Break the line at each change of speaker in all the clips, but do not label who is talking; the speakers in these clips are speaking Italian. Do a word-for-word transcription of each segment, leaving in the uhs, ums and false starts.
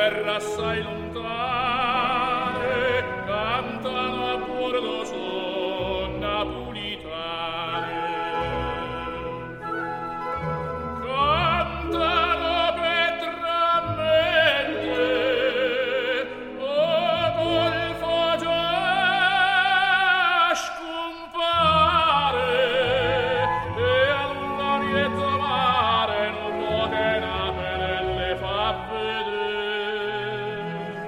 terra assai lontane cantano a bordo son napolitane. Cantano petramente o golfo già scompare e all'oriento mare non può che napere le fa vedere.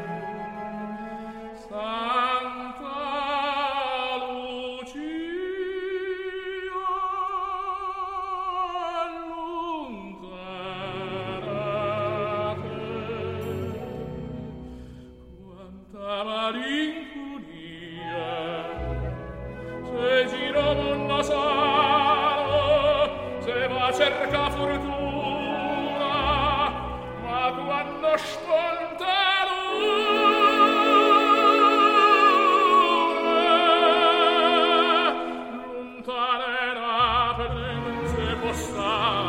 Santa Lucia allontanate, quanta malinconia, se giro mondo sano, se va a cerca fortuna, ma quando sponta lontana per non si può stare.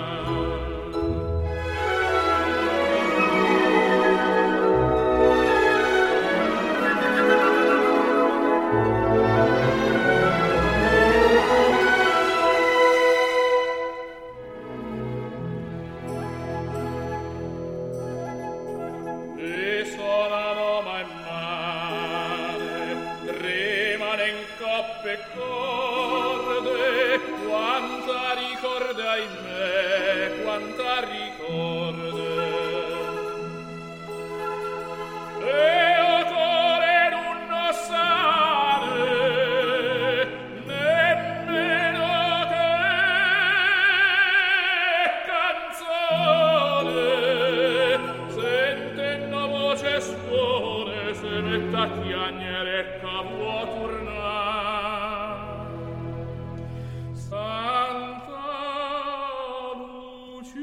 E suonano man mare, tremano in coppe e corde, quanta ricorda in me, quanta ricorde. E o core non osare, nemmeno che canzone, sentendo voce suone, se metta a piagnere e che vuol tornare. Santa Lucia,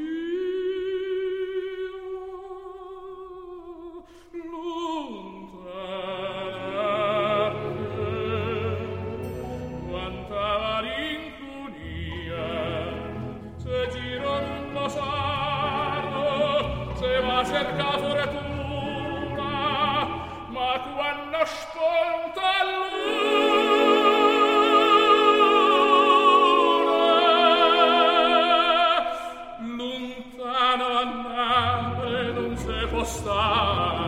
lontanate, quanta malinconia, se giro non lo sanno, se va a cerca fortuna, ma quando sponta luna, lontano a Napoli non si può stare.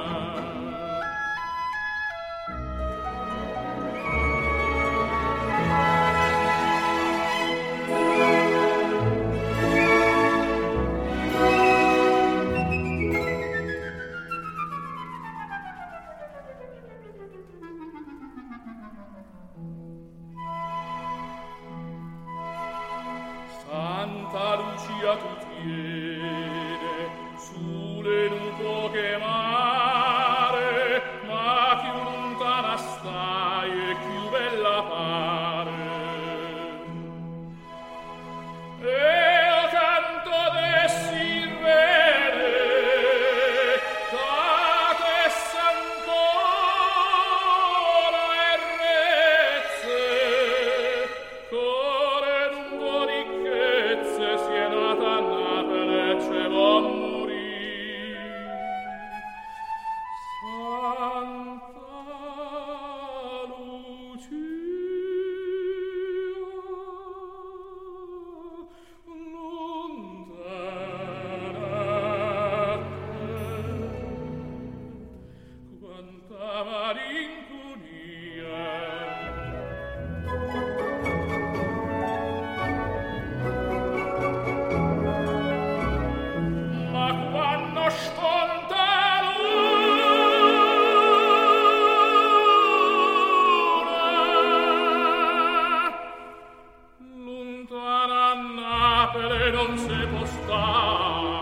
Santa Lucia tu tiene sulle nuvoche mare, ma più lontana stai e più bella pare. E o canto de sirene, catessa ancora e rezze, core lungo ricchezze, si è nata a Napoli e ce va a morire. Santa Lucia, lontanate, quanta malinconia. Ma quando sponta luna, lontana a Napoli non si può stare.